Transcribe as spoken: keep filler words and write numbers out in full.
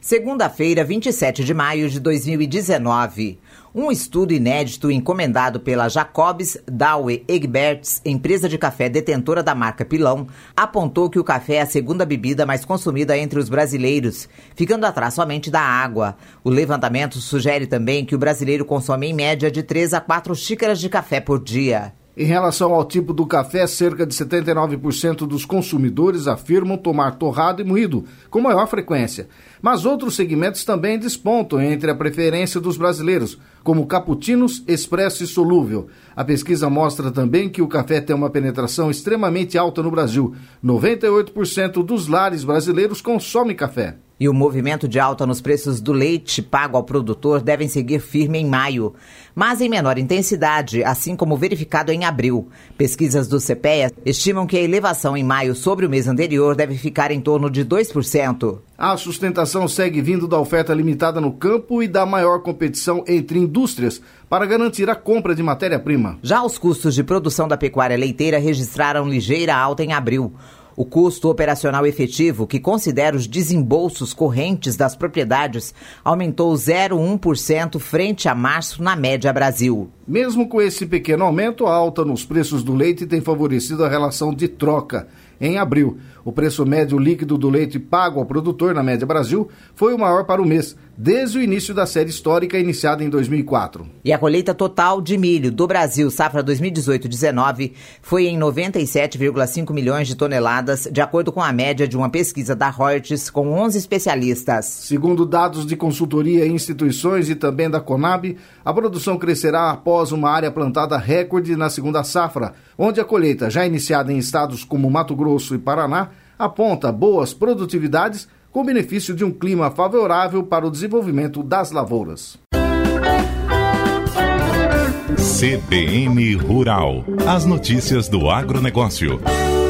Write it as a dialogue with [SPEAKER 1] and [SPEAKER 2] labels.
[SPEAKER 1] Segunda-feira, vinte e sete de maio de dois mil e dezenove. Um estudo inédito encomendado pela Jacobs Douwe Egberts, empresa de café detentora da marca Pilão, apontou que o café é a segunda bebida mais consumida entre os brasileiros, ficando atrás somente da água. O levantamento sugere também que o brasileiro consome em média de três a quatro xícaras de café por dia.
[SPEAKER 2] Em relação ao tipo do café, cerca de setenta e nove por cento dos consumidores afirmam tomar torrado e moído, com maior frequência. Mas outros segmentos também despontam entre a preferência dos brasileiros, como cappuccinos, expresso e solúvel. A pesquisa mostra também que o café tem uma penetração extremamente alta no Brasil. noventa e oito por cento dos lares brasileiros consomem café.
[SPEAKER 1] E o movimento de alta nos preços do leite pago ao produtor devem seguir firme em maio, mas em menor intensidade, assim como verificado em abril. Pesquisas do CEPEA estimam que a elevação em maio sobre o mês anterior deve ficar em torno de dois por cento.
[SPEAKER 2] A sustentação segue vindo da oferta limitada no campo e da maior competição entre indústrias para garantir a compra de matéria-prima.
[SPEAKER 1] Já os custos de produção da pecuária leiteira registraram ligeira alta em abril. O custo operacional efetivo, que considera os desembolsos correntes das propriedades, aumentou zero vírgula um por cento frente a março na média Brasil.
[SPEAKER 2] Mesmo com esse pequeno aumento, a alta nos preços do leite tem favorecido a relação de troca. Em abril, o preço médio líquido do leite pago ao produtor na média Brasil foi o maior para o mês, desde o início da série histórica iniciada em dois mil e quatro.
[SPEAKER 1] E a colheita total de milho do Brasil, safra dois mil e dezoito dezenove, foi em noventa e sete vírgula cinco milhões de toneladas, de acordo com a média de uma pesquisa da Reuters com onze especialistas.
[SPEAKER 2] Segundo dados de consultoria e instituições e também da Conab, a produção crescerá após uma área plantada recorde na segunda safra, onde a colheita, já iniciada em estados como Mato Grosso e Paraná, aponta boas produtividades com benefício de um clima favorável para o desenvolvimento das lavouras.
[SPEAKER 3] C B N Rural. As notícias do agronegócio.